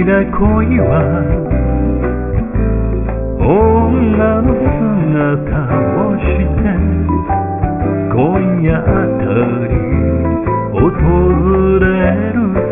だ恋は女の姿をして今夜あたり訪れる